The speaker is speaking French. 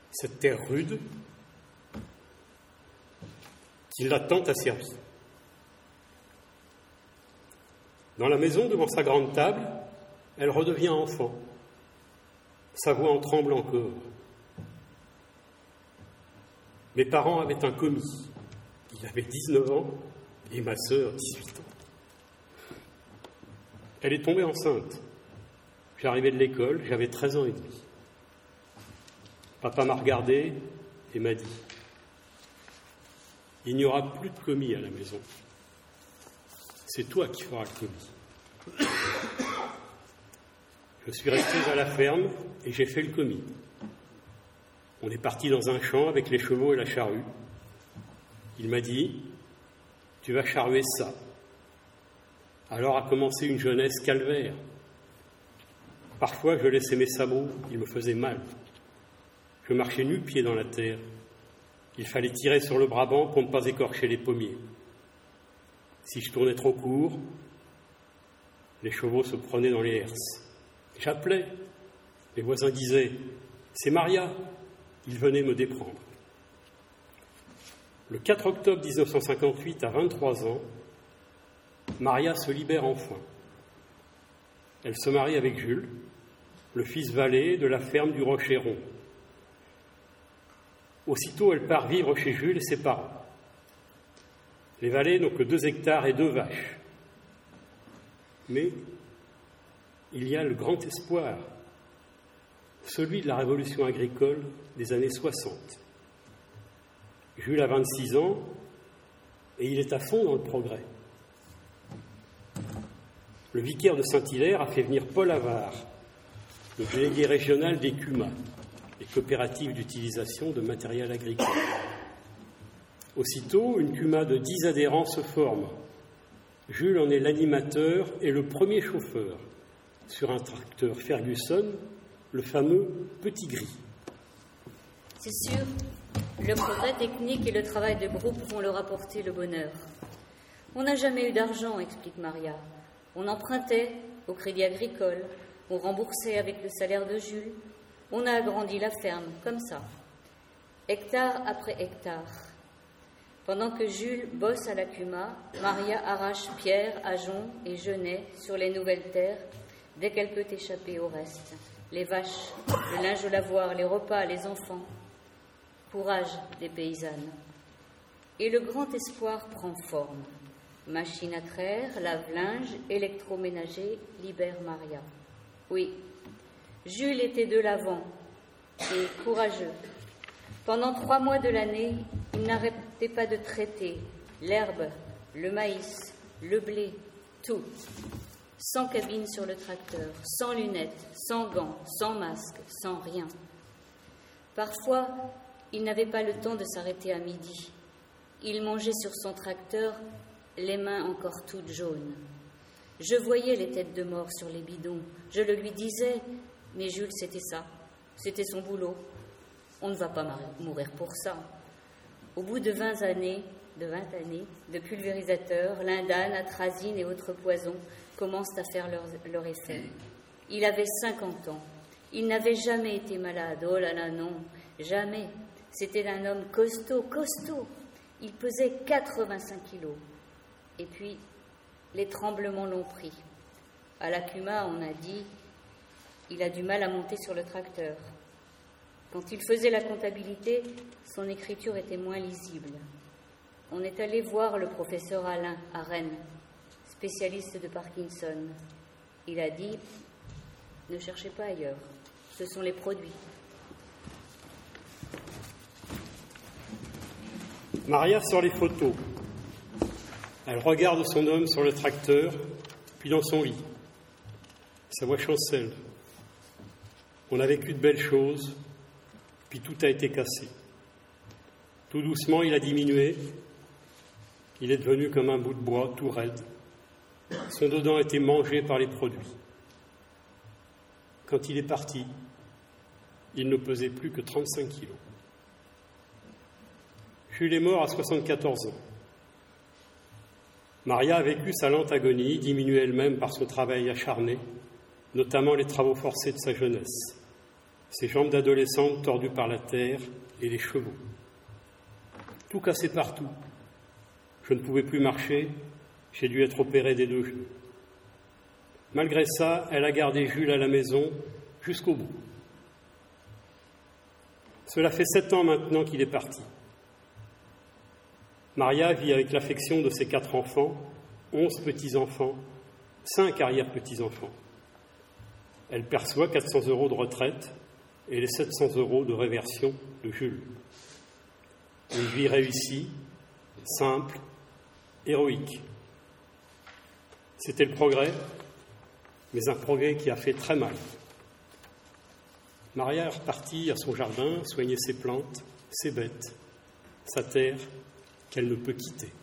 cette terre rude qui l'a tant asservi. Dans la maison, devant sa grande table, elle redevient enfant. Sa voix en tremble encore. Mes parents avaient un commis. Il avait 19 ans et ma sœur 18 ans. Elle est tombée enceinte. J'arrivais de l'école, j'avais 13 ans et demi. Papa m'a regardé et m'a dit « Il n'y aura plus de commis à la maison. C'est toi qui feras le commis. » Je suis resté à la ferme et j'ai fait le commis. On est parti dans un champ avec les chevaux et la charrue. Il m'a dit « Tu vas charruer ça. » Alors a commencé une jeunesse calvaire. Parfois, je laissais mes sabots, ils me faisaient mal. Je marchais nu-pied dans la terre. Il fallait tirer sur le brabant pour ne pas écorcher les pommiers. Si je tournais trop court, les chevaux se prenaient dans les herses. J'appelais. Les voisins disaient « C'est Maria !» Ils venaient me déprendre. Le 4 octobre 1958, à 23 ans, Maria se libère enfin. Elle se marie avec Jules, le fils valet de la ferme du Rocher-Rond. Aussitôt, elle part vivre chez Jules et ses parents. Les valets n'ont que 2 hectares et 2 vaches. Mais il y a le grand espoir, celui de la révolution agricole des années 60. Jules a 26 ans et il est à fond dans le progrès. Le vicaire de Saint-Hilaire a fait venir Paul Havard, le délégué régional des CUMA, les coopératives d'utilisation de matériel agricole. Aussitôt, une CUMA de 10 adhérents se forme. Jules en est l'animateur et le premier chauffeur sur un tracteur Ferguson, le fameux Petit Gris. C'est sûr, le progrès technique et le travail de groupe vont leur apporter le bonheur. On n'a jamais eu d'argent, explique Maria. On empruntait au Crédit Agricole, on remboursait avec le salaire de Jules. On a agrandi la ferme, comme ça, hectare après hectare. Pendant que Jules bosse à la CUMA, Maria arrache pierre, ajonc et genêt sur les nouvelles terres dès qu'elle peut échapper au reste. Les vaches, le linge au lavoir, les repas, les enfants. Courage des paysannes. Et le grand espoir prend forme. Machine à traire, lave-linge, électroménager, libère Maria. Oui, Jules était de l'avant et courageux. Pendant 3 mois de l'année, il n'arrêtait pas de traiter l'herbe, le maïs, le blé, tout. Sans cabine sur le tracteur, sans lunettes, sans gants, sans masque, sans rien. Parfois, il n'avait pas le temps de s'arrêter à midi. Il mangeait sur son tracteur, les mains encore toutes jaunes. Je voyais les têtes de mort sur les bidons. Je le lui disais, mais Jules, c'était ça. C'était son boulot. On ne va pas mourir pour ça. Au bout de 20 années de pulvérisateur, l'indane, atrazine et autres poisons commencent à faire leur effet. Il avait 50 ans. Il n'avait jamais été malade. Oh là là, non, jamais. C'était un homme costaud. Il pesait 85 kilos. Et puis, les tremblements l'ont pris. À la CUMA, on a dit, il a du mal à monter sur le tracteur. Quand il faisait la comptabilité, son écriture était moins lisible. On est allé voir le professeur Alain à Rennes, spécialiste de Parkinson. Il a dit, ne cherchez pas ailleurs, ce sont les produits. Maria sort les photos. Elle regarde son homme sur le tracteur, puis dans son lit. Sa voix chancelle. On a vécu de belles choses, puis tout a été cassé. Tout doucement, il a diminué. Il est devenu comme un bout de bois, tout raide. Son dedans a été mangé par les produits. Quand il est parti, il ne pesait plus que 35 kilos. Jules est mort à 74 ans. Maria a vécu sa lente agonie, diminuée elle-même par son travail acharné, notamment les travaux forcés de sa jeunesse. ses jambes d'adolescente tordues par la terre et les chevaux. Tout cassé partout. Je ne pouvais plus marcher, j'ai dû être opéré des 2 genoux. Malgré ça, elle a gardé Jules à la maison jusqu'au bout. Cela fait 7 ans maintenant qu'il est parti. Maria vit avec l'affection de ses 4 enfants, 11 petits-enfants, 5 arrière-petits-enfants. Elle perçoit 400 € de retraite et les 700 € de réversion de Jules. Une vie réussie, simple, héroïque. C'était le progrès, mais un progrès qui a fait très mal. Maria est repartie à son jardin soigner ses plantes, ses bêtes, sa terre qu'elle ne peut quitter.